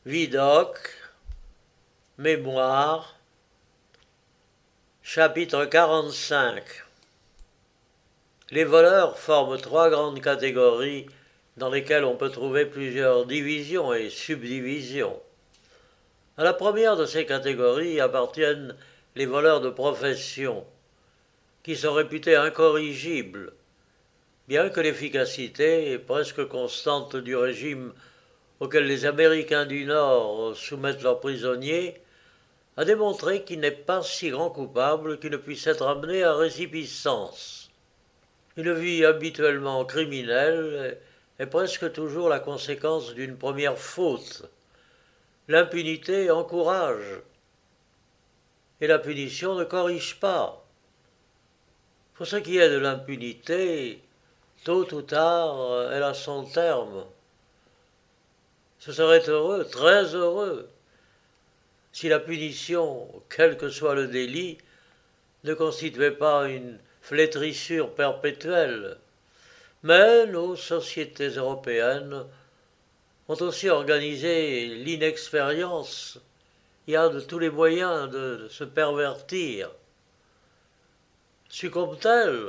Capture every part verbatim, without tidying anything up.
Vidocq, Mémoire, chapitre quarante-cinq. Les voleurs forment trois grandes catégories dans lesquelles on peut trouver plusieurs divisions et subdivisions. À la première de ces catégories appartiennent les voleurs de profession, qui sont réputés incorrigibles, bien que l'efficacité presque constante du régime auquel les Américains du Nord soumettent leurs prisonniers a démontré qu'il n'est pas si grand coupable qu'il ne puisse être amené à résipiscence. Une vie habituellement criminelle est presque toujours la conséquence d'une première faute. L'impunité encourage, et la punition ne corrige pas. Pour ce qui est de l'impunité, tôt ou tard, elle a son terme. Ce serait heureux, très heureux, si la punition, quel que soit le délit, ne constituait pas une flétrissure perpétuelle. Mais nos sociétés européennes ont aussi organisé l'inexpérience. Il y a de tous les moyens de se pervertir. Succombe-t-elle?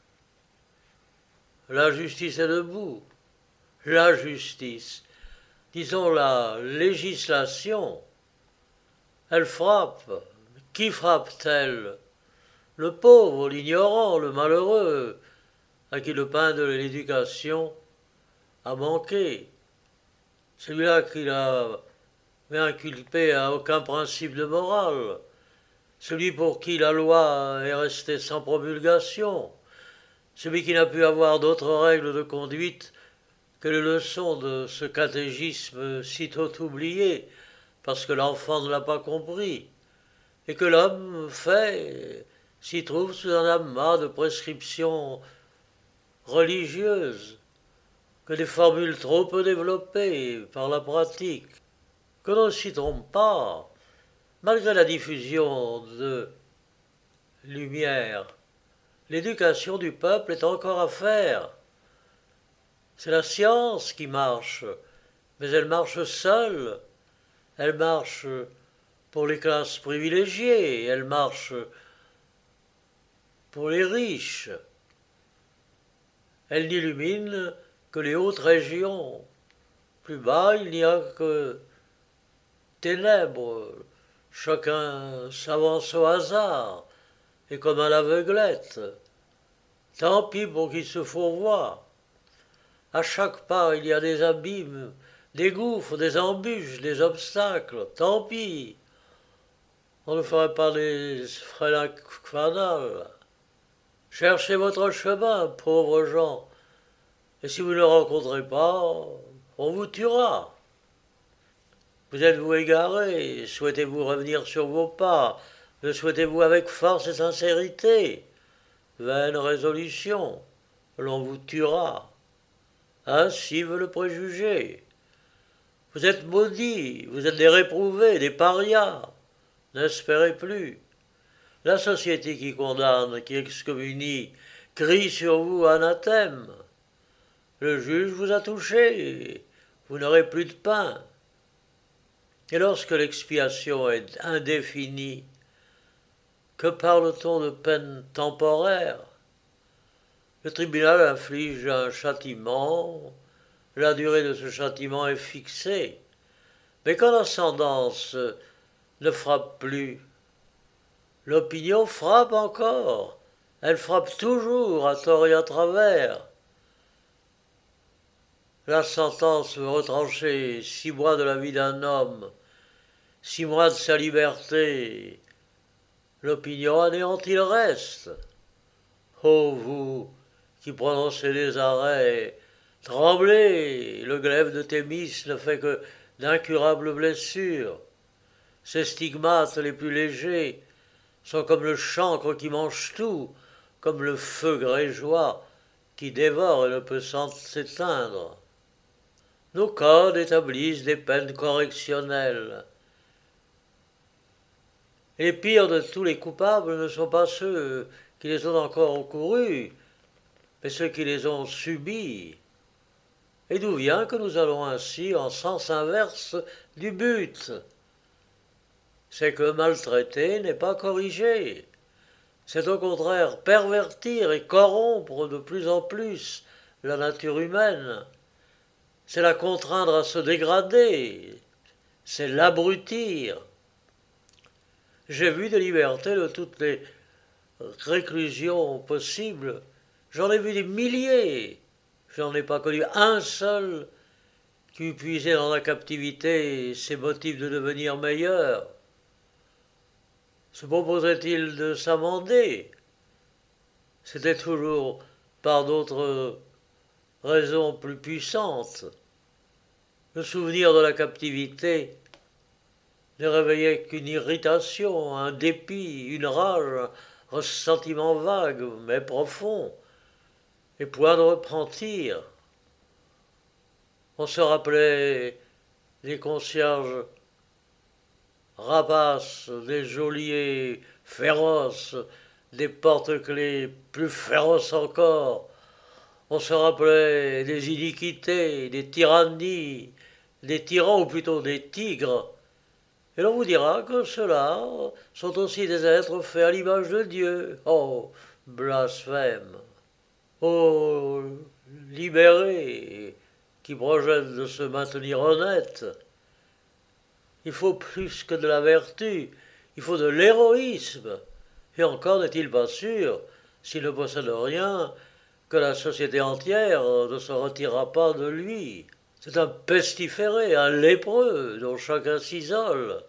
La justice est debout. La justice, disons la législation, elle frappe. Qui frappe-t-elle? Le pauvre, l'ignorant, le malheureux, à qui le pain de l'éducation a manqué. Celui-là qui n'a inculpé à aucun principe de morale. Celui pour qui la loi est restée sans promulgation. Celui qui n'a pu avoir d'autres règles de conduite que les leçons de ce catéchisme sitôt oublié, parce que l'enfant ne l'a pas compris, et que l'homme fait s'y trouve sous un amas de prescriptions religieuses, que des formules trop peu développées par la pratique, que l'on ne s'y trompe pas, malgré la diffusion de lumière. L'éducation du peuple est encore à faire. C'est la science qui marche, mais elle marche seule. Elle marche pour les classes privilégiées, elle marche pour les riches. Elle n'illumine que les hautes régions. Plus bas, il n'y a que ténèbres. Chacun s'avance au hasard, et comme à l'aveuglette. Tant pis pour qui se fourvoie. À chaque pas, il y a des abîmes, des gouffres, des embûches, des obstacles. Tant pis. On ne ferait pas des frelins fanales. Cherchez votre chemin, pauvres gens, et si vous ne le rencontrez pas, on vous tuera. Vous êtes-vous égaré? Souhaitez-vous revenir sur vos pas? Le souhaitez-vous avec force et sincérité? Vaine résolution, l'on vous tuera. Ainsi veut le préjugé. Vous êtes maudits, vous êtes des réprouvés, des parias. N'espérez plus. La société qui condamne, qui excommunie, crie sur vous anathème. Le juge vous a touché, vous n'aurez plus de pain. Et lorsque l'expiation est indéfinie, que parle-t-on de peine temporaire? Le tribunal inflige un châtiment, la durée de ce châtiment est fixée. Mais quand l'ascendance ne frappe plus, l'opinion frappe encore, elle frappe toujours à tort et à travers. La sentence veut retrancher six mois de la vie d'un homme, six mois de sa liberté. L'opinion anéantit le reste. Ô vous qui prononcez des arrêts, tremblez, le glaive de Thémis ne fait que d'incurables blessures. Ces stigmates les plus légers sont comme le chancre qui mange tout, comme le feu grégeois qui dévore et ne peut s'éteindre. Nos codes établissent des peines correctionnelles. Les pires de tous les coupables ne sont pas ceux qui les ont encore encourus, mais ceux qui les ont subis. Et d'où vient que nous allons ainsi en sens inverse du but? C'est que maltraiter n'est pas corriger. C'est au contraire pervertir et corrompre de plus en plus la nature humaine. C'est la contraindre à se dégrader. C'est l'abrutir. J'ai vu des libertés de toutes les réclusions possibles. J'en ai vu des milliers. J'en ai pas connu un seul qui eût puisé dans la captivité ses motifs de devenir meilleur. Se proposerait-il de s'amender? C'était toujours par d'autres raisons plus puissantes. Le souvenir de la captivité ne réveillait qu'une irritation, un dépit, une rage, un sentiment vague mais profond, et point de repentir. On se rappelait des concierges rapaces, des geôliers féroces, des porte-clés plus féroces encore. On se rappelait des iniquités, des tyrannies, des tyrans ou plutôt des tigres. Et l'on vous dira que ceux-là sont aussi des êtres faits à l'image de Dieu. Oh, blasphème! Oh, libérés, qui projettent de se maintenir honnêtes. Il faut plus que de la vertu, il faut de l'héroïsme. Et encore n'est-il pas sûr, s'il ne possède rien, que la société entière ne se retirera pas de lui. C'est un pestiféré, un lépreux, dont chacun s'isole.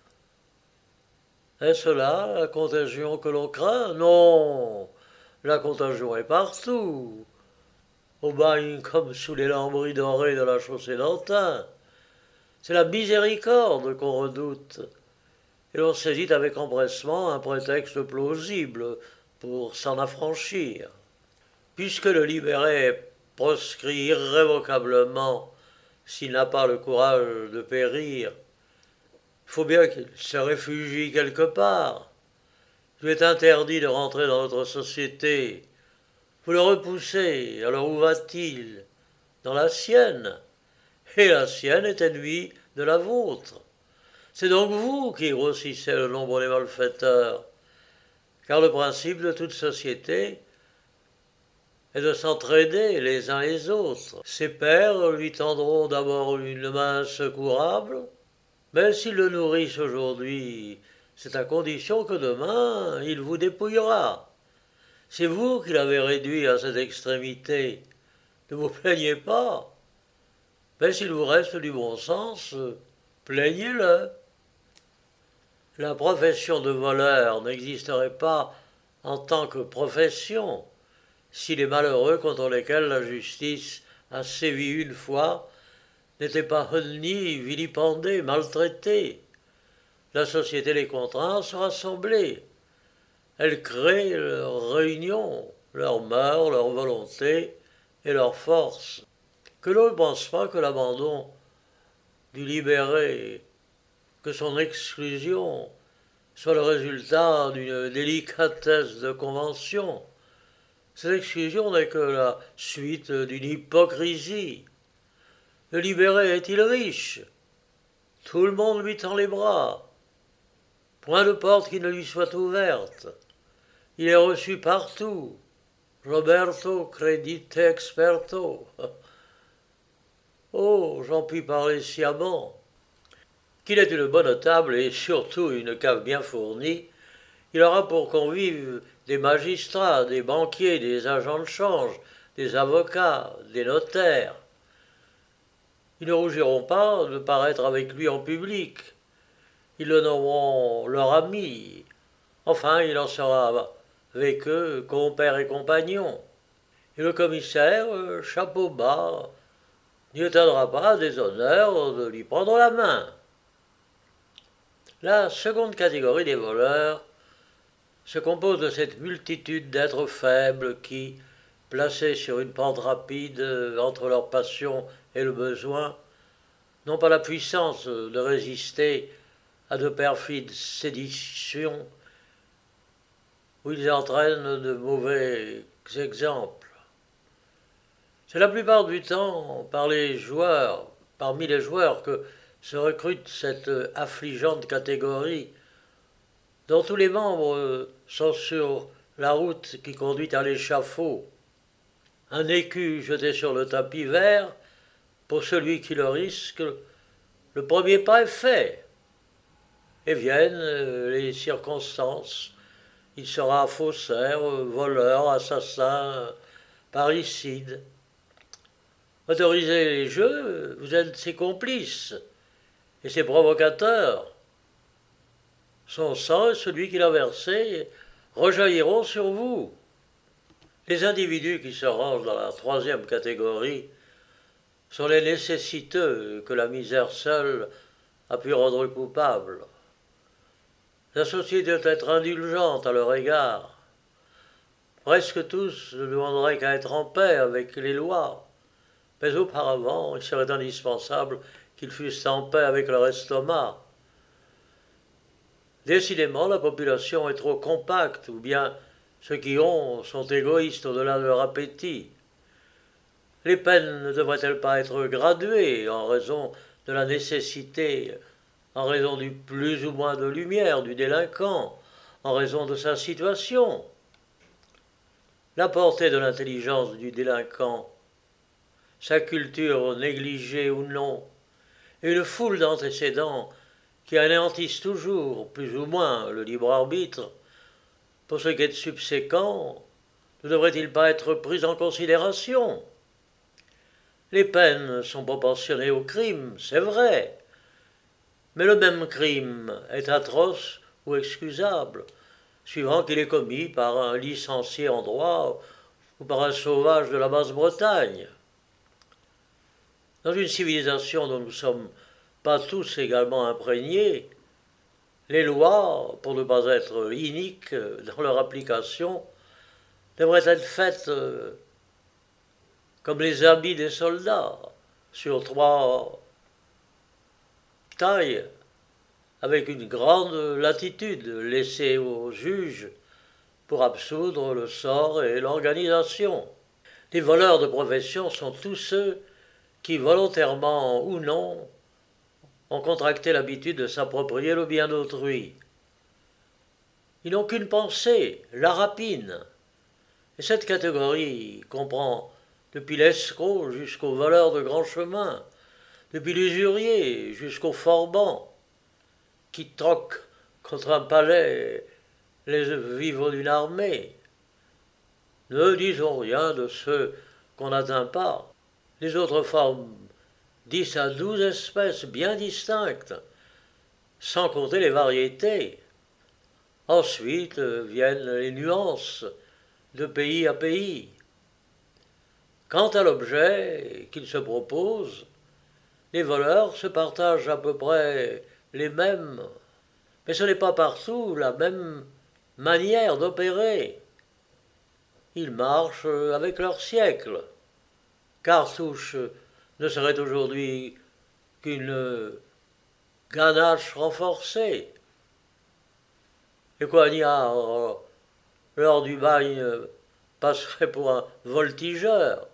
Est-ce là la contagion que l'on craint? Non, la contagion est partout, au bagne comme sous les lambris dorés de la chaussée d'Antin. C'est la miséricorde qu'on redoute, et l'on saisit avec empressement un prétexte plausible pour s'en affranchir. Puisque le libéré est proscrit irrévocablement s'il n'a pas le courage de périr, il faut bien qu'il se réfugie quelque part. Il lui est interdit de rentrer dans notre société. Vous le repoussez, alors où va-t-il? Dans la sienne. Et la sienne est ennemie de la vôtre. C'est donc vous qui grossissez le nombre des malfaiteurs, car le principe de toute société est de s'entraider les uns les autres. Ses pères lui tendront d'abord une main secourable, mais s'ils le nourrissent aujourd'hui, c'est à condition que demain il vous dépouillera. C'est vous qui l'avez réduit à cette extrémité. Ne vous plaignez pas. Mais s'il vous reste du bon sens, plaignez-le. La profession de voleur n'existerait pas en tant que profession si les malheureux contre lesquels la justice a sévi une fois n'étaient pas honnis, vilipendés, maltraités. La société les contraint à se rassembler. Elle crée leur réunion, leurs mœurs, leur volonté et leur force. Que l'on ne pense pas que l'abandon du libéré, que son exclusion soit le résultat d'une délicatesse de convention. Cette exclusion n'est que la suite d'une hypocrisie. Le libéré est-il riche? Tout le monde lui tend les bras. Point de porte qui ne lui soit ouverte. Il est reçu partout. Roberto credite experto. Oh, j'en puis parler sciemment. Qu'il ait une bonne table et surtout une cave bien fournie, il aura pour convives des magistrats, des banquiers, des agents de change, des avocats, des notaires. Ils ne rougiront pas de paraître avec lui en public. Ils le nommeront leur ami. Enfin, il en sera avec eux compère et compagnon. Et le commissaire, chapeau bas, n'y étonnera pas des honneurs de lui prendre la main. La seconde catégorie des voleurs se compose de cette multitude d'êtres faibles qui, placés sur une pente rapide entre leur passion et le besoin, n'ont pas la puissance de résister à de perfides séditions où ils entraînent de mauvais exemples. C'est la plupart du temps par les joueurs, parmi les joueurs que se recrute cette affligeante catégorie dont tous les membres sont sur la route qui conduit à l'échafaud. Un écu jeté sur le tapis vert, pour celui qui le risque, le premier pas est fait. Et viennent les circonstances. Il sera faussaire, voleur, assassin, parricide. Autorisez les jeux, vous êtes ses complices et ses provocateurs. Son sang et celui qu'il a versé rejailliront sur vous. Les individus qui se rangent dans la troisième catégorie sont les nécessiteux que la misère seule a pu rendre coupables. La société doit être indulgente à leur égard. Presque tous ne demanderaient qu'à être en paix avec les lois, mais auparavant il serait indispensable qu'ils fussent en paix avec leur estomac. Décidément, la population est trop compacte, ou bien ceux qui ont sont égoïstes au-delà de leur appétit. Les peines ne devraient-elles pas être graduées en raison de la nécessité, en raison du plus ou moins de lumière du délinquant, en raison de sa situation? La portée de l'intelligence du délinquant, sa culture négligée ou non, et une foule d'antécédents qui anéantissent toujours, plus ou moins, le libre arbitre, pour ce qui est de subséquent, ne devrait-il pas être pris en considération? Les peines sont proportionnées au crime, c'est vrai, mais le même crime est atroce ou excusable, suivant qu'il est commis par un licencié en droit ou par un sauvage de la Basse-Bretagne. Dans une civilisation dont nous sommes pas tous également imprégnés, les lois, pour ne pas être iniques dans leur application, devraient être faites comme les habits des soldats, sur trois tailles, avec une grande latitude laissée aux juges pour absoudre le sort et l'organisation. Les voleurs de profession sont tous ceux qui, volontairement ou non, ont contracté l'habitude de s'approprier le bien d'autrui. Ils n'ont qu'une pensée, la rapine. Et cette catégorie comprend depuis l'escroc jusqu'au voleur de grand chemin, depuis l'usurier jusqu'au forban, qui troque contre un palais les vivres d'une armée. Ne disons rien de ceux qu'on n'atteint pas. Les autres forment dix à douze espèces bien distinctes, sans compter les variétés. Ensuite viennent les nuances de pays à pays. Quant à l'objet qu'ils se proposent, les voleurs se partagent à peu près les mêmes, mais ce n'est pas partout la même manière d'opérer. Ils marchent avec leur siècle. Cartouche ne serait aujourd'hui qu'une ganache renforcée. Les coignards, lors du bagne, passeraient pour un voltigeur.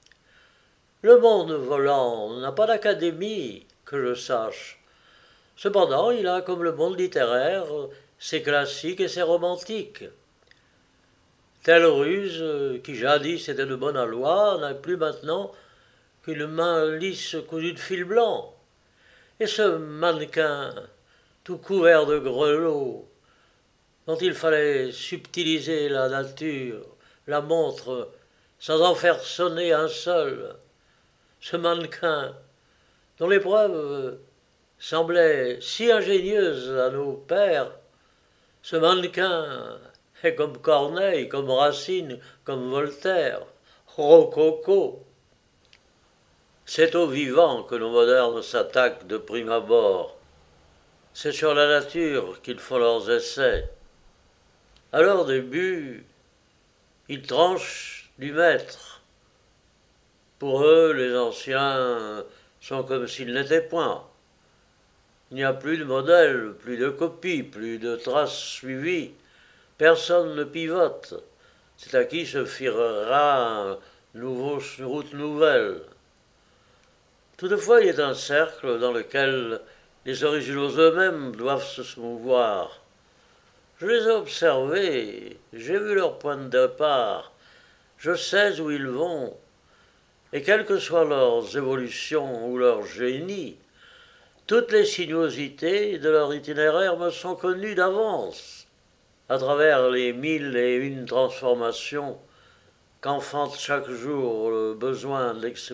Le monde volant n'a pas d'académie, que je sache. Cependant, il a, comme le monde littéraire, ses classiques et ses romantiques. Telle ruse, qui jadis était de bonne aloi, n'a plus maintenant qu'une main lisse cousue de fil blanc. Et ce mannequin, tout couvert de grelots, dont il fallait subtiliser la nature, la montre, sans en faire sonner un seul, ce mannequin, dont l'épreuve semblait si ingénieuse à nos pères, ce mannequin est comme Corneille, comme Racine, comme Voltaire, rococo. C'est aux vivants que nos modernes s'attaquent de prime abord. C'est sur la nature qu'ils font leurs essais. À leur début, ils tranchent du maître. Pour eux, les anciens sont comme s'ils n'étaient point. Il n'y a plus de modèle, plus de copie, plus de traces suivies. Personne ne pivote. C'est à qui se firera nouveau, route nouvelle. Toutefois, il est un cercle dans lequel les originaux eux-mêmes doivent se mouvoir. Je les ai observés, j'ai vu leur point de départ, je sais où ils vont, et quelles que soient leurs évolutions ou leur génie, toutes les sinuosités de leur itinéraire me sont connues d'avance, à travers les mille et une transformations qu'enfante chaque jour le besoin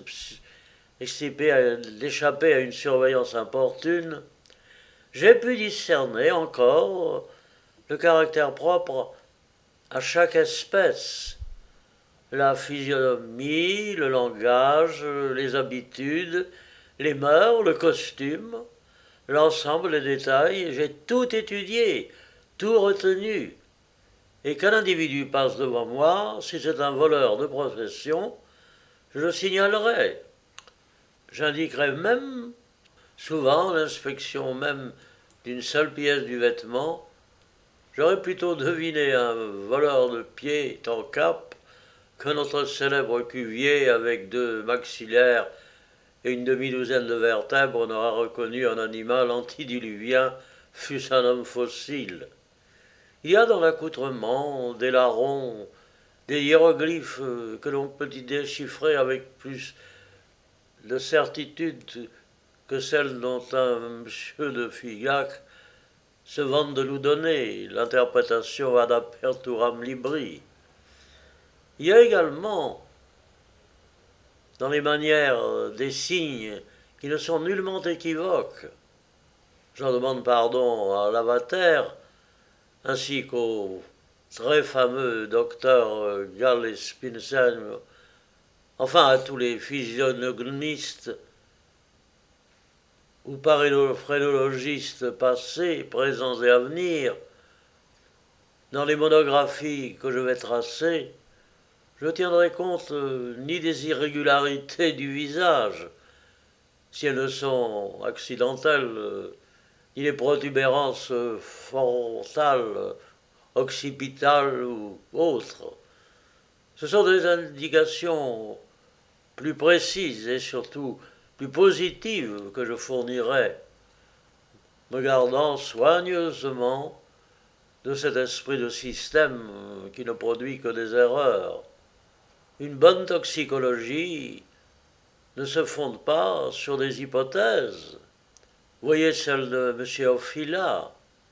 d'échapper à une surveillance importune. J'ai pu discerner encore le caractère propre à chaque espèce, la physionomie, le langage, les habitudes, les mœurs, le costume, l'ensemble des détails. J'ai tout étudié, tout retenu. Et qu'un individu passe devant moi, si c'est un voleur de profession, je le signalerai. J'indiquerai même, souvent, l'inspection même d'une seule pièce du vêtement. J'aurais plutôt deviné un voleur de pied en cap que notre célèbre Cuvier avec deux maxillaires et une demi-douzaine de vertèbres n'aura reconnu un animal antédiluvien, fût-ce un homme fossile. Il y a dans l'accoutrement des larrons, des hiéroglyphes que l'on peut y déchiffrer avec plus de certitude que celle dont un monsieur de Figac se vante de nous donner, l'interprétation ad aperturam libri. Il y a également, dans les manières, des signes qui ne sont nullement équivoques. J'en demande pardon à Lavater, ainsi qu'au très fameux docteur Gall et Spinsen, enfin à tous les physiognomistes ou phrénologistes passés, présents et à venir. Dans les monographies que je vais tracer, je ne tiendrai compte euh, ni des irrégularités du visage, si elles ne sont accidentelles, euh, ni des protubérances euh, frontales, euh, occipitales ou autres. Ce sont des indications plus précises et surtout plus positives que je fournirai, me gardant soigneusement de cet esprit de système qui ne produit que des erreurs. Une bonne toxicologie ne se fonde pas sur des hypothèses. Voyez celle de M. Ophyla.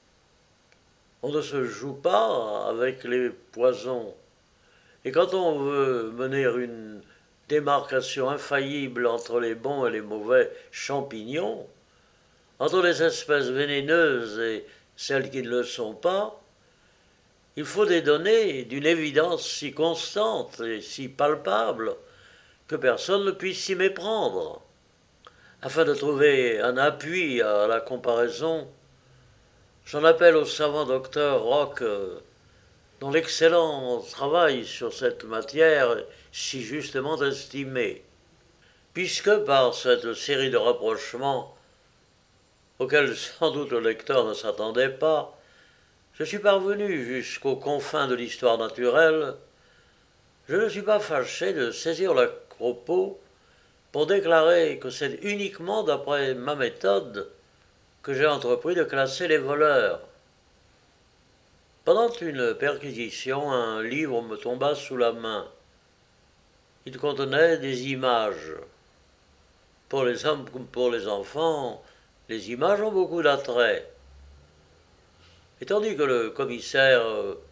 On ne se joue pas avec les poisons. Et quand on veut mener une démarcation infaillible entre les bons et les mauvais champignons, entre les espèces vénéneuses et celles qui ne le sont pas, il faut des données d'une évidence si constante et si palpable que personne ne puisse s'y méprendre. Afin de trouver un appui à la comparaison, j'en appelle au savant docteur Roch, dont l'excellent travail sur cette matière est si justement estimé, puisque par cette série de rapprochements auxquels sans doute le lecteur ne s'attendait pas, je suis parvenu jusqu'aux confins de l'histoire naturelle, je ne suis pas fâché de saisir le propos pour déclarer que c'est uniquement d'après ma méthode que j'ai entrepris de classer les voleurs. Pendant une perquisition, un livre me tomba sous la main. Il contenait des images. Pour les hommes comme pour les enfants, les images ont beaucoup d'attrait. Et tandis que le commissaire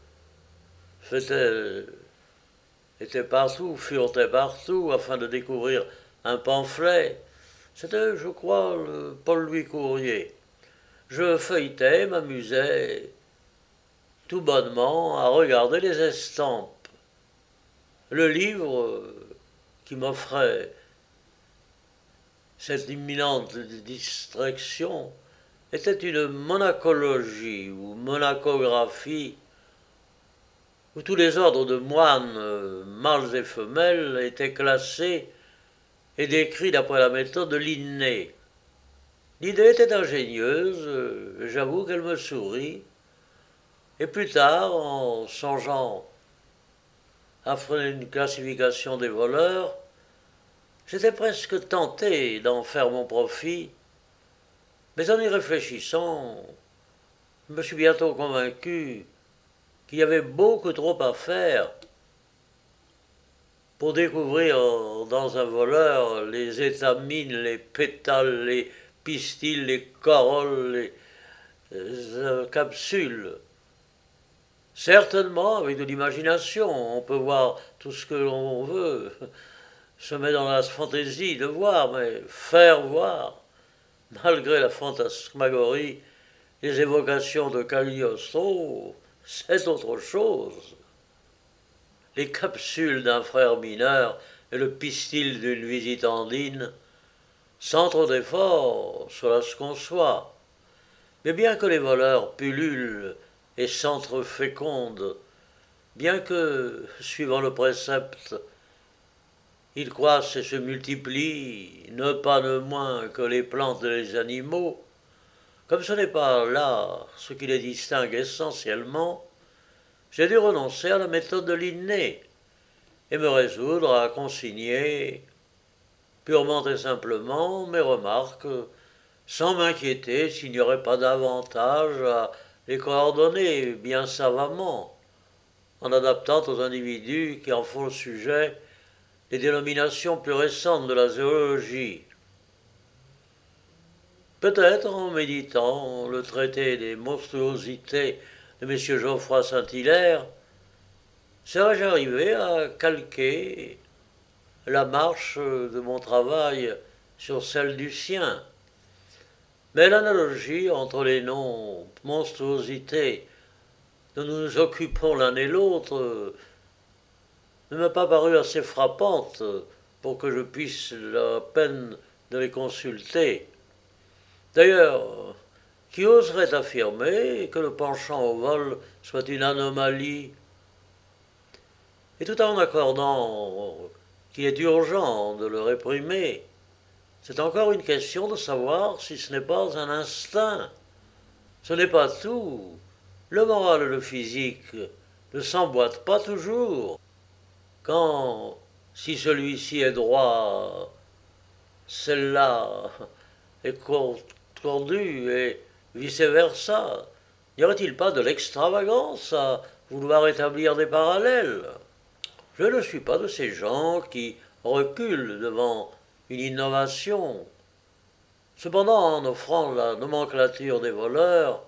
faisait, était partout, furetait partout, afin de découvrir un pamphlet, c'était, je crois, le Paul-Louis Courrier. Je feuilletais, m'amusais tout bonnement à regarder les estampes. Le livre qui m'offrait cette imminente distraction était une monacologie ou monacographie où tous les ordres de moines, mâles et femelles, étaient classés et décrits d'après la méthode de Linné. L'idée était ingénieuse, j'avoue qu'elle me sourit, et plus tard, en songeant après une classification des voleurs, j'étais presque tenté d'en faire mon profit, mais en y réfléchissant, je me suis bientôt convaincu qu'il y avait beaucoup trop à faire pour découvrir dans un voleur les étamines, les pétales, les pistils, les corolles, les euh, capsules. Certainement, avec de l'imagination, on peut voir tout ce que l'on veut, se met dans la fantaisie de voir, mais faire voir, malgré la fantasmagorie, les évocations de Cagliostro, c'est autre chose. Les capsules d'un frère mineur et le pistil d'une visite andine, sans trop d'efforts, cela se conçoit. Mais bien que les voleurs pullulent et s'entrefécondent, bien que, suivant le précepte, ils croissent et se multiplient, ne pas ne moins que les plantes et les animaux, comme ce n'est pas là ce qui les distingue essentiellement, j'ai dû renoncer à la méthode de l'inné et me résoudre à consigner purement et simplement mes remarques, sans m'inquiéter s'il n'y aurait pas d'avantage à les coordonner bien savamment, en adaptant aux individus qui en font le sujet les dénominations plus récentes de la zoologie. Peut-être en méditant le traité des monstruosités de M. Geoffroy Saint-Hilaire, serais-je arrivé à calquer la marche de mon travail sur celle du sien. Mais l'analogie entre les noms monstruosités dont nous nous occupons l'un et l'autre ne m'a pas paru assez frappante pour que je puisse la peine de les consulter. D'ailleurs, qui oserait affirmer que le penchant au vol soit une anomalie? Et tout en accordant qu'il est urgent de le réprimer, c'est encore une question de savoir si ce n'est pas un instinct. Ce n'est pas tout. Le moral et le physique ne s'emboîtent pas toujours. Quand, si celui-ci est droit, celle-là est tordue et vice-versa, n'y aurait-il pas de l'extravagance à vouloir établir des parallèles? Je ne suis pas de ces gens qui reculent devant une innovation. Cependant, en offrant la nomenclature des voleurs,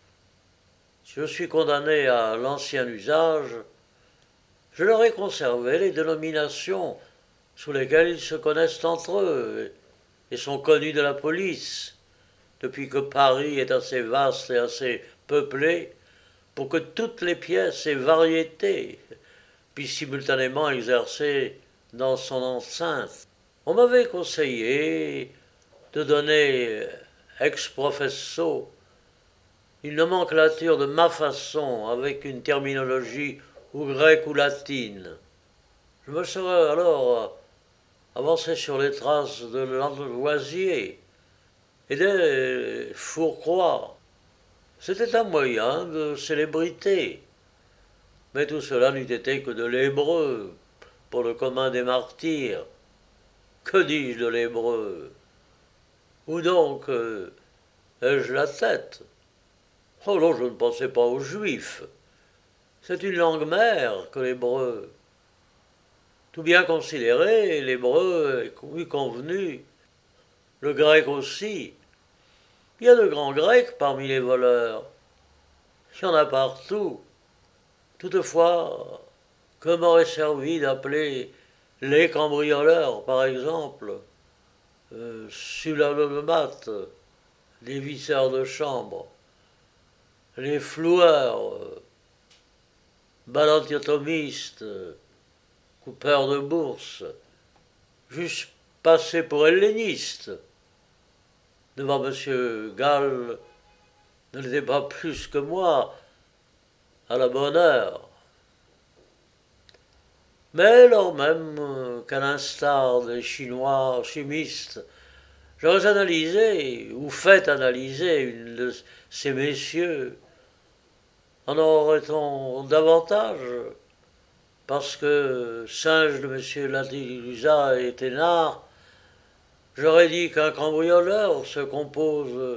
si je suis condamné à l'ancien usage, je leur ai conservé les dénominations sous lesquelles ils se connaissent entre eux et sont connus de la police, depuis que Paris est assez vaste et assez peuplé pour que toutes les pièces et variétés puissent simultanément exercer dans son enceinte. On m'avait conseillé de donner ex professo une nomenclature de ma façon avec une terminologie ou grecque ou latine. Je me serais alors avancé sur les traces de Lavoisier et des Fourcroy. C'était un moyen de célébrité, mais tout cela n'eût été que de l'hébreu pour le commun des martyrs. Que dis-je de l'hébreu? Où donc euh, ai-je la tête? Oh non, je ne pensais pas aux juifs. C'est une langue mère que l'hébreu. Tout bien considéré, l'hébreu est convenu, le grec aussi. Il y a de grands grecs parmi les voleurs. Il y en a partout. Toutefois, que m'aurait servi d'appeler les cambrioleurs, par exemple, euh, sulalomates, les visseurs de chambre, les floueurs, euh, ballantiotomistes, coupeurs de bourse, juste passés pour hellénistes. Devant M. Gall, ne l'était pas plus que moi, à la bonne heure. Mais lors même qu'à l'instar des Chinois chimistes, j'aurais analysé, ou fait analyser une de ces messieurs, en aurait-on davantage parce que singe de M. Latilusa et Thénard, j'aurais dit qu'un cambrioleur se compose,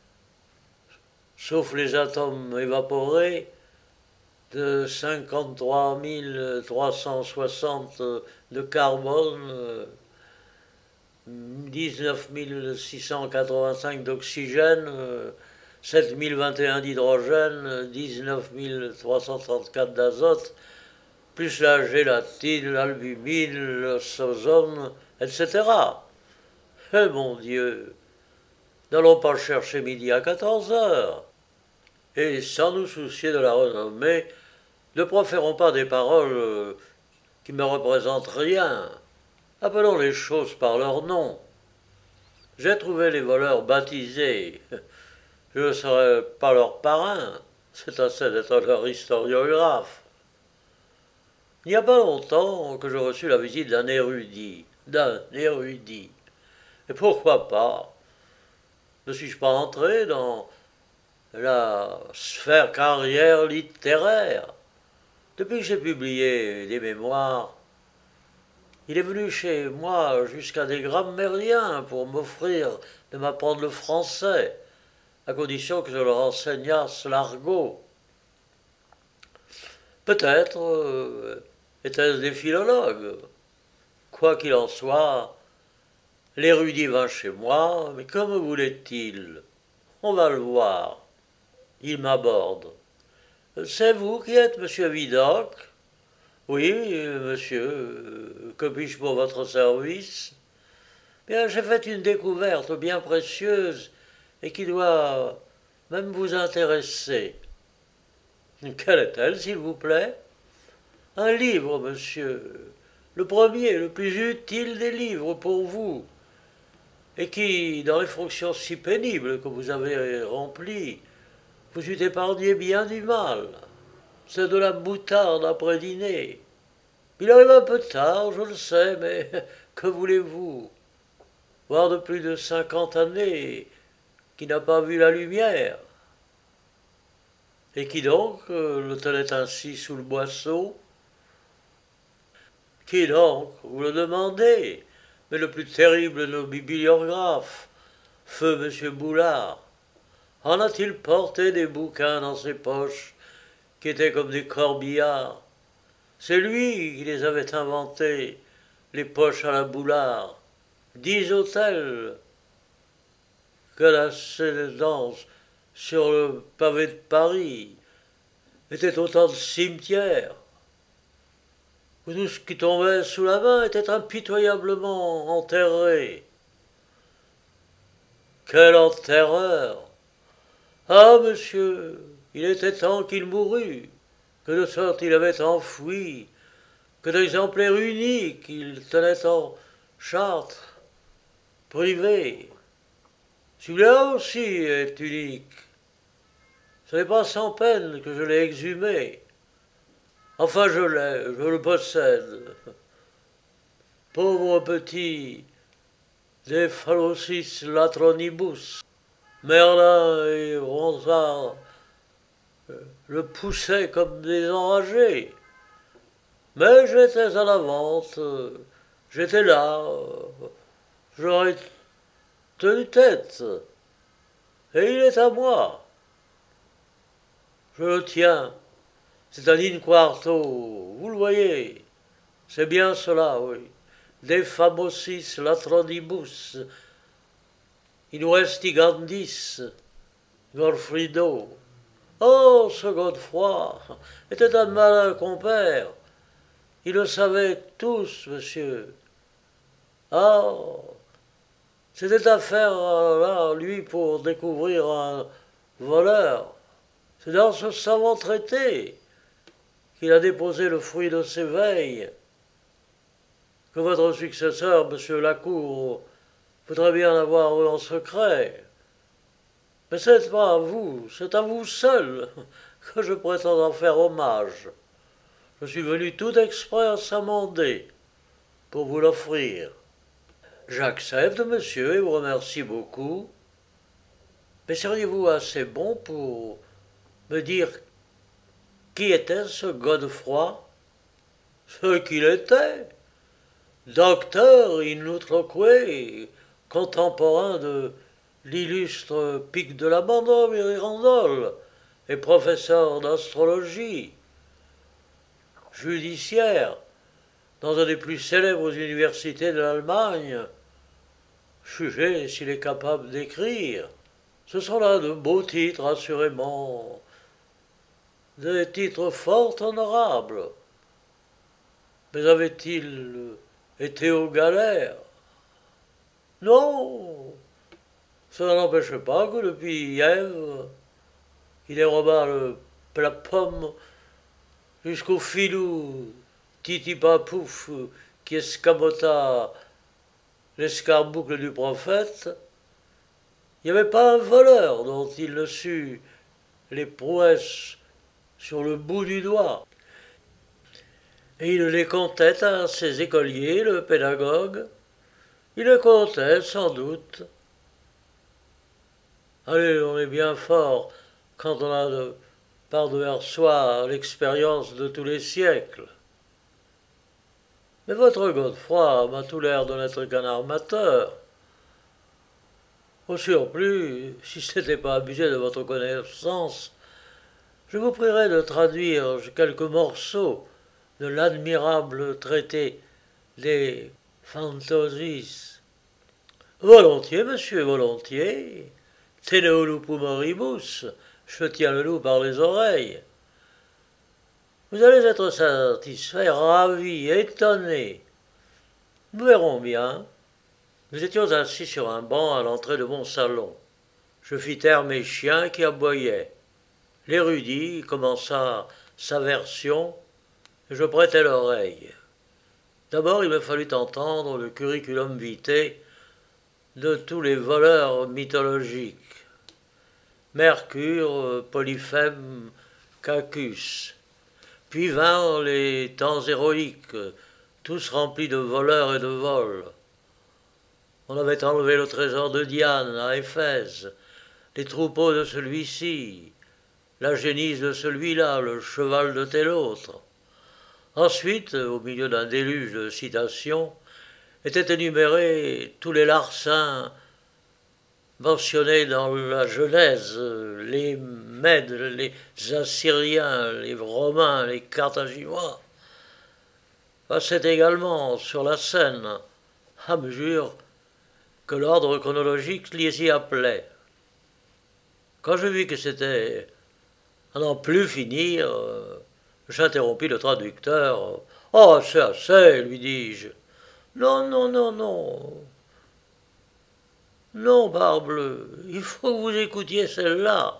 sauf les atomes évaporés, de cinquante-trois mille trois cent soixante de carbone, dix-neuf mille six cent quatre-vingt-cinq d'oxygène, sept mille vingt et un d'hydrogène, dix-neuf mille trois cent trente-quatre d'azote, plus la gélatine, l'albumine, le ozone, et cetera. Eh mon Dieu, n'allons pas chercher midi à quatorze heures. Et sans nous soucier de la renommée, ne proférons pas des paroles qui ne me représentent rien. Appelons les choses par leur nom. J'ai trouvé les voleurs baptisés. Je ne serai pas leur parrain, c'est assez d'être leur historiographe. Il n'y a pas longtemps que je reçus la visite d'un érudit, d'un érudit. Et pourquoi pas? Ne suis-je pas entré dans la sphère carrière littéraire? Depuis que j'ai publié des mémoires, il est venu chez moi jusqu'à des grammairiens pour m'offrir de m'apprendre le français, à condition que je leur enseignasse l'argot. Peut-être euh, étaient-ce des philologues. Quoi qu'il en soit, l'érudit vint chez moi, mais que me voulait-il? On va le voir. Il m'aborde. C'est vous qui êtes monsieur Vidocq? Oui, monsieur, que puis-je pour votre service? Bien, j'ai fait une découverte bien précieuse et qui doit même vous intéresser. Quelle est-elle, s'il vous plaît? Un livre, monsieur, le premier, le plus utile des livres pour vous, et qui, dans les fonctions si pénibles que vous avez remplies, vous eût épargné bien du mal. C'est de la moutarde après dîner. Il arrive un peu tard, je le sais, mais que voulez-vous? Voir de plus de cinquante années qui n'a pas vu la lumière. Et qui donc euh, le tenait ainsi sous le boisseau? Qui donc? Vous le demandez, mais le plus terrible de nos bibliographes, feu M. Boulard. En a-t-il porté des bouquins dans ses poches qui étaient comme des corbillards? C'est lui qui les avait inventés, les poches à la Boulard. Dix hôtels que la sédance sur le pavé de Paris étaient autant de cimetières où tout ce qui tombait sous la main était impitoyablement enterré. Quelle enterreur! Ah, monsieur, il était temps qu'il mourût, que de sorte il avait enfoui, que d'exemplaires uniques il tenait en charte privée. Celui-là aussi est unique. Ce n'est pas sans peine que je l'ai exhumé. Enfin, je l'ai, je le possède. Pauvre petit De Phallocis latronibus. Merlin et Ronsard le poussaient comme des enragés. Mais j'étais à la vente, j'étais là, j'aurais tenu tête, et il est à moi. Je le tiens, c'est un in quarto, vous le voyez, c'est bien cela, oui. De famosis latronibus, in vestigandis, Gorfrido. Oh, ce Godefroy était un malin compère. Ils le savaient tous, monsieur. Ah, c'était affaire là, lui, pour découvrir un voleur. C'est dans ce savant traité qu'il a déposé le fruit de ses veilles, que votre successeur, monsieur Lacour, voudrait bien avoir en secret. Mais c'est pas à vous, c'est à vous seul que je prétends en faire hommage. Je suis venu tout exprès à s'amender pour vous l'offrir. J'accepte, monsieur, et vous remercie beaucoup. Mais seriez-vous assez bon pour me dire qui était ce Godefroy? ce qu'il était, docteur in utroque, contemporain de l'illustre Pic de la Bande Mirandol et professeur d'astrologie judiciaire dans une des plus célèbres universités de l'Allemagne, jugez s'il est capable d'écrire. Ce sont là de beaux titres, assurément, des titres fort honorables. Mais avait-il été aux galères? Non. Cela n'empêche pas que depuis hier, il déroba le plat pomme jusqu'au filou Titi Papouf qui escamota l'escarboucle du prophète. Il n'y avait pas un voleur dont il ne sût les prouesses sur le bout du doigt. Et il les comptait à ses écoliers, le pédagogue. Il les comptait, sans doute. Allez, on est bien fort quand on a de, par-devers soi l'expérience de tous les siècles. Mais votre Godefroy m'a tout l'air de n'être qu'un armateur. Au surplus, si ce n'était pas abusé de votre connaissance, je vous prierai de traduire quelques morceaux de l'admirable traité des Fantasies. Volontiers, monsieur, volontiers. Teneo lupum moribus, je tiens le loup par les oreilles. Vous allez être satisfait, ravi, étonné. Nous verrons bien. Nous étions assis sur un banc à l'entrée de mon salon. Je fis taire mes chiens qui aboyaient. L'érudit commença sa version, et je prêtai l'oreille. D'abord, il me fallut entendre le curriculum vitae de tous les voleurs mythologiques. Mercure, Polyphème, Cacus. Puis vinrent les temps héroïques, tous remplis de voleurs et de vols. On avait enlevé le trésor de Diane à Éphèse, les troupeaux de celui-ci, la génisse de celui-là, le cheval de tel autre. Ensuite, au milieu d'un déluge de citations, étaient énumérés tous les larcins mentionnés dans la Genèse, les Mèdes, les Assyriens, les Romains, les Carthaginois, passaient également sur la scène, à mesure que l'ordre chronologique les y appelait. Quand je vis que c'était à n'en plus finir, j'interrompis le traducteur. « Oh, c'est assez, lui dis-je. Non, non, non, non. Non, Barbleu, il faut que vous écoutiez celle-là.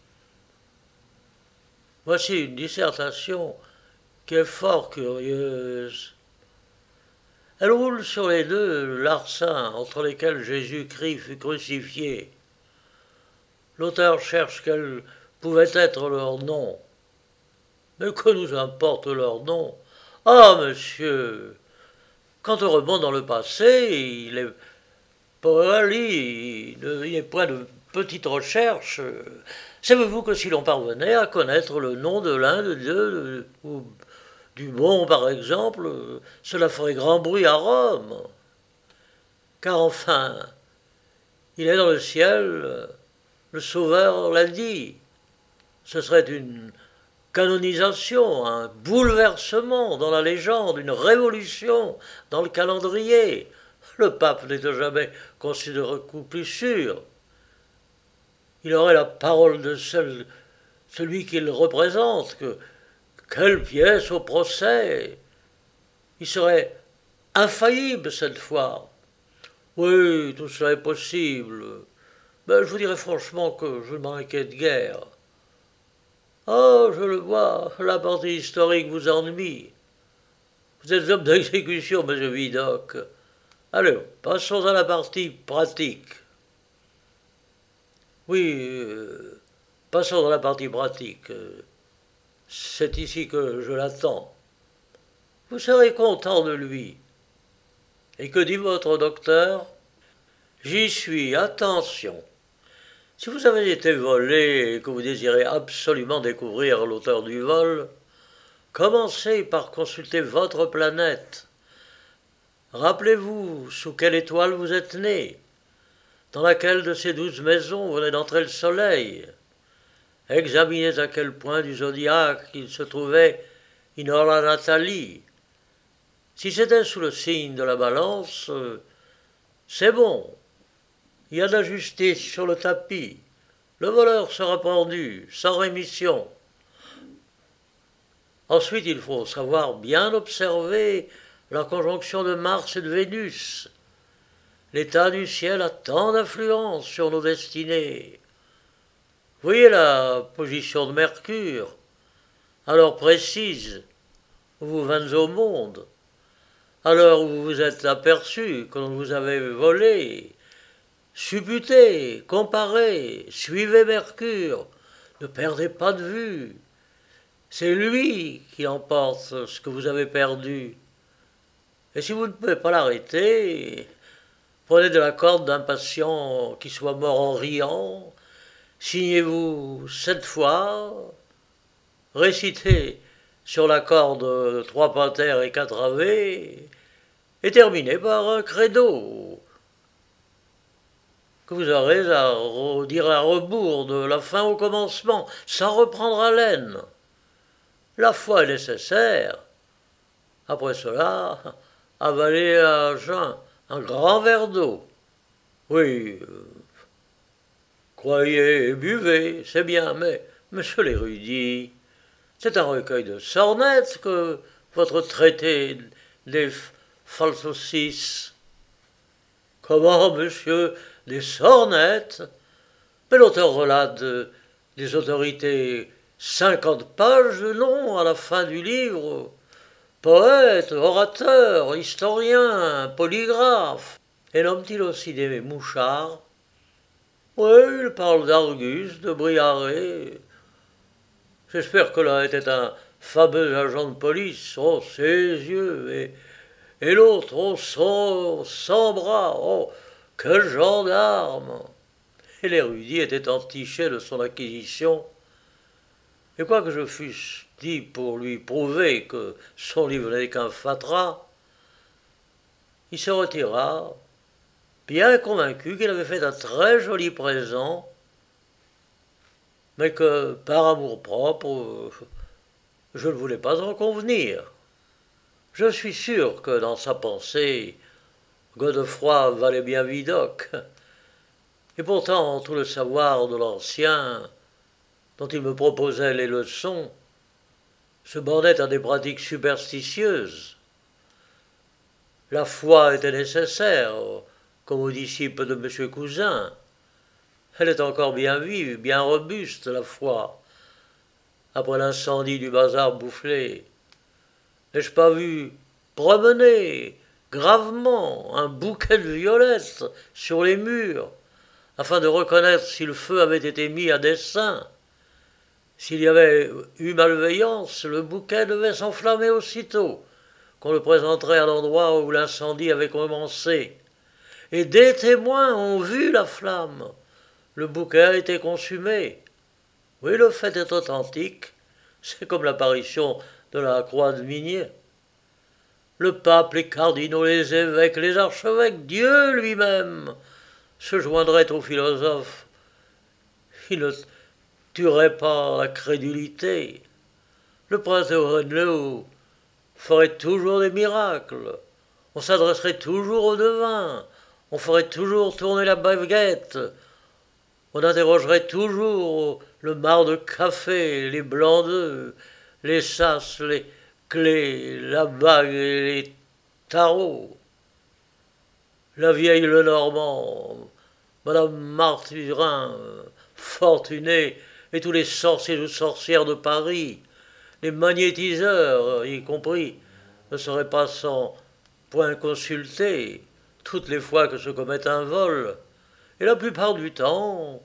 Voici une dissertation qui est fort curieuse. Elle roule sur les deux larcins entre lesquels Jésus-Christ fut crucifié. L'auteur cherche quel pouvait être leur nom. Mais que nous importe leur nom? Ah, monsieur, quand on remonte dans le passé, il est Pauli, il est point de petites recherches. Savez-vous que si l'on parvenait à connaître le nom de l'un de Dieu, ou du Mont par exemple, cela ferait grand bruit à Rome? Car enfin, il est dans le ciel, le Sauveur l'a dit. Ce serait une canonisation, un bouleversement dans la légende, une révolution dans le calendrier. Le pape n'était jamais considéré coup plus sûr. Il aurait la parole de seul, celui qu'il représente, que quelle pièce au procès. Il serait infaillible cette fois. Oui, tout cela est possible. Mais je vous dirais franchement que je ne m'inquiète guère. Oh, je le vois, la partie historique vous ennuie. Vous êtes homme d'exécution, monsieur Vidocq. Allez, passons à la partie pratique. Oui, euh, passons à la partie pratique. C'est ici que je l'attends. Vous serez content de lui. Et que dit votre docteur? J'y suis, attention. Si vous avez été volé et que vous désirez absolument découvrir l'auteur du vol, commencez par consulter votre planète. Rappelez-vous sous quelle étoile vous êtes né, dans laquelle de ces douze maisons venait d'entrer le soleil. Examinez à quel point du zodiaque il se trouvait in hora natali. Si c'était sous le signe de la balance, c'est bon. Il y a de la justice sur le tapis. Le voleur sera pendu, sans rémission. Ensuite, il faut savoir bien observer la conjonction de Mars et de Vénus. L'état du ciel a tant d'influence sur nos destinées. Voyez la position de Mercure, à l'heure précise où vous venez au monde, à l'heure où vous vous êtes aperçu que l'on vous avait volé. Supputez, comparez, suivez Mercure, ne perdez pas de vue. C'est lui qui emporte ce que vous avez perdu. Et si vous ne pouvez pas l'arrêter, prenez de la corde d'un patient qui soit mort en riant, signez-vous sept fois, récitez sur la corde trois pater et quatre ave, et terminez par un credo que vous aurez à redire à rebours de la fin au commencement, sans reprendre haleine. La foi est nécessaire. Après cela, avalez à jeun un grand verre d'eau. Oui, euh, croyez et buvez, c'est bien, mais, monsieur l'érudit, c'est un recueil de sornettes que votre traité des falsosis. Comment, monsieur, des sornettes? Mais l'auteur relate des autorités cinquante pages de noms à la fin du livre. Poète, orateur, historien, polygraphe. Et nomme-t-il aussi des mouchards? Oui, il parle d'Argus, de Briaré. J'espère que là était un fameux agent de police. Oh, ses yeux, et, et l'autre, oh, son, sans bras, oh, quel gendarme! Et l'érudit était entiché de son acquisition. Et quoique je fusse dit pour lui prouver que son livre n'est qu'un fatras, il se retira, bien convaincu qu'il avait fait un très joli présent, mais que, par amour-propre, je ne voulais pas en convenir. Je suis sûr que dans sa pensée, Godefroy valait bien Vidocq, et pourtant tout le savoir de l'ancien, dont il me proposait les leçons, se bornait à des pratiques superstitieuses. La foi était nécessaire, comme aux disciples de M. Cousin. Elle est encore bien vive, bien robuste, la foi, après l'incendie du bazar Boufflé. N'ai-je pas vu promener gravement un bouquet de violettes sur les murs, afin de reconnaître si le feu avait été mis à dessein? S'il y avait eu malveillance, le bouquet devait s'enflammer aussitôt, qu'on le présenterait à l'endroit où l'incendie avait commencé. Et des témoins ont vu la flamme. Le bouquet a été consumé. Oui, le fait est authentique. C'est comme l'apparition de la croix de Migné. Le pape, les cardinaux, les évêques, les archevêques, Dieu lui-même se joindrait aux philosophes. Il ne tuerait pas la crédulité. Le prince de Hohenlohe ferait toujours des miracles. On s'adresserait toujours aux devins. On ferait toujours tourner la baguette. On interrogerait toujours le marc de café, les blancs d'œufs, les sas, les clés, la bague et les tarots. La vieille Lenormand, Madame Martyrin, Fortuné, et tous les sorciers ou sorcières de Paris, les magnétiseurs y compris, ne seraient pas sans point consultés toutes les fois que se commet un vol, et la plupart du temps,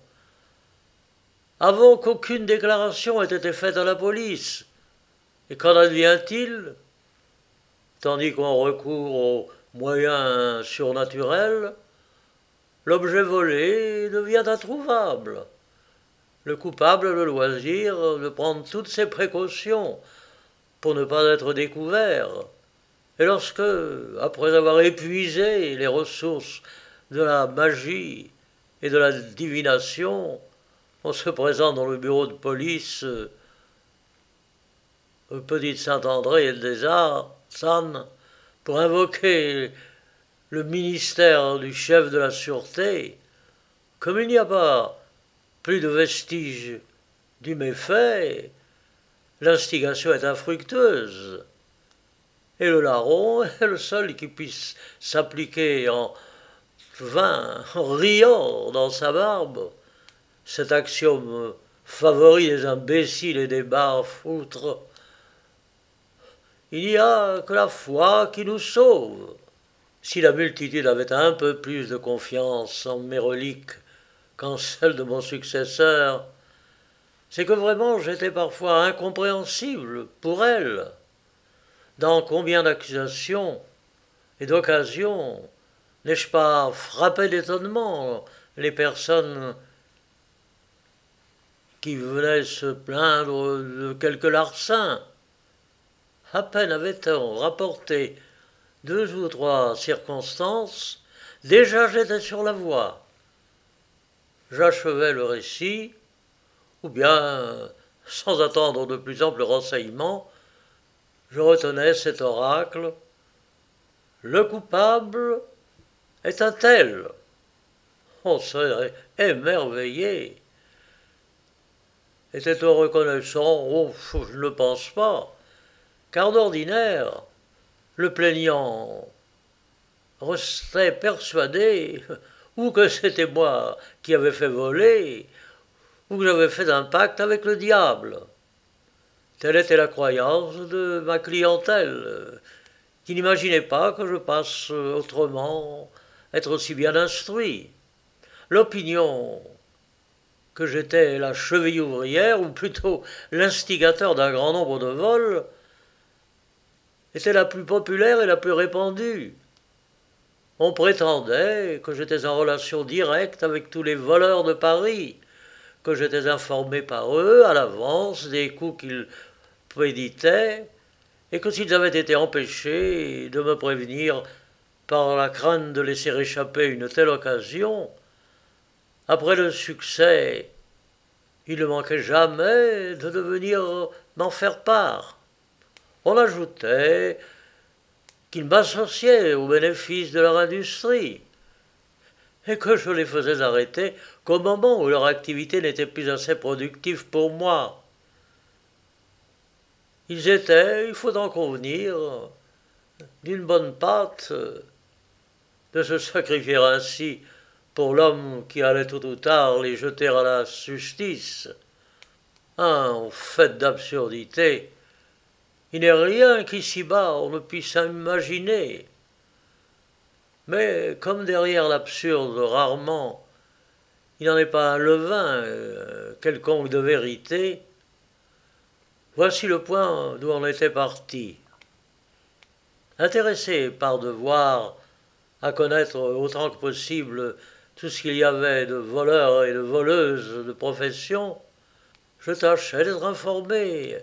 avant qu'aucune déclaration ait été faite à la police. Et qu'en advient-il? Tandis qu'on recourt aux moyens surnaturels, l'objet volé devient introuvable. Le coupable a le loisir de prendre toutes ses précautions pour ne pas être découvert. Et lorsque, après avoir épuisé les ressources de la magie et de la divination, on se présente dans le bureau de police, euh, petite Saint-André des Arts, San, pour invoquer le ministère du chef de la sûreté, comme il n'y a pas plus de vestiges du méfait, l'instigation est infructueuse. Et le larron est le seul qui puisse s'appliquer en vain, en riant dans sa barbe, cet axiome favori des imbéciles et des barre-foutres. Il n'y a que la foi qui nous sauve. Si la multitude avait un peu plus de confiance en mes reliques qu'en celle de mon successeur, c'est que vraiment j'étais parfois incompréhensible pour elle. Dans combien d'accusations et d'occasions n'ai-je pas frappé d'étonnement les personnes qui venaient se plaindre de quelques larcins? À peine avait-on rapporté deux ou trois circonstances, déjà j'étais sur la voie. J'achevais le récit, ou bien, sans attendre de plus amples renseignements, je retenais cet oracle. Le coupable est un tel. On serait émerveillé. Était-on reconnaissant? Oh, je ne le pense pas. Car d'ordinaire, le plaignant restait persuadé ou que c'était moi qui avais fait voler, ou que j'avais fait un pacte avec le diable. Telle était la croyance de ma clientèle, qui n'imaginait pas que je passe autrement, être aussi bien instruit. L'opinion que j'étais la cheville ouvrière, ou plutôt l'instigateur d'un grand nombre de vols, était la plus populaire et la plus répandue. On prétendait que j'étais en relation directe avec tous les voleurs de Paris, que j'étais informé par eux à l'avance des coups qu'ils préditaient, et que s'ils avaient été empêchés de me prévenir par la crainte de laisser échapper une telle occasion, après le succès, il ne manquait jamais de venir m'en faire part. On ajoutait qu'ils m'associaient aux bénéfices de leur industrie, et que je les faisais arrêter qu'au moment où leur activité n'était plus assez productive pour moi. Ils étaient, il faut en convenir, d'une bonne pâte de se sacrifier ainsi pour l'homme qui allait tôt ou tard les jeter à la justice. Un fait d'absurdité. Il n'est rien qu'ici-bas on ne puisse imaginer. Mais comme derrière l'absurde, rarement, il n'en est pas un levain euh, quelconque de vérité, voici le point d'où on était parti. Intéressé par devoir à connaître autant que possible tout ce qu'il y avait de voleurs et de voleuses de profession, je tâchais d'être informé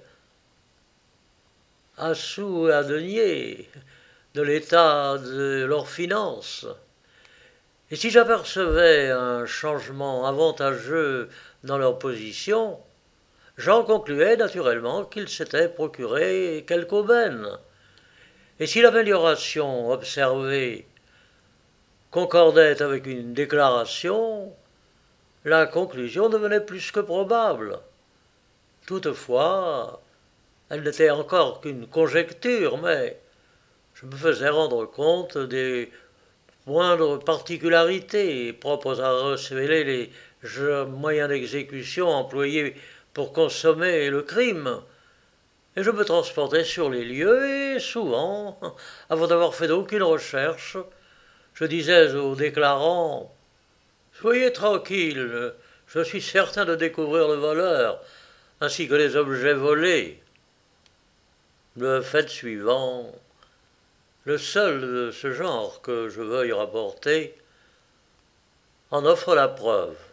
à sous et à denier de l'état de leurs finances. Et si j'apercevais un changement avantageux dans leur position, j'en concluais naturellement qu'ils s'étaient procuré quelque aubaine. Et si l'amélioration observée concordait avec une déclaration, la conclusion devenait plus que probable. Toutefois, elle n'était encore qu'une conjecture, mais je me faisais rendre compte des moindres particularités propres à révéler les moyens d'exécution employés pour consommer le crime. Et je me transportais sur les lieux et souvent, avant d'avoir fait aucune recherche, je disais aux déclarants « Soyez tranquille, je suis certain de découvrir le voleur, ainsi que les objets volés. » Le fait suivant, le seul de ce genre que je veuille rapporter, en offre la preuve.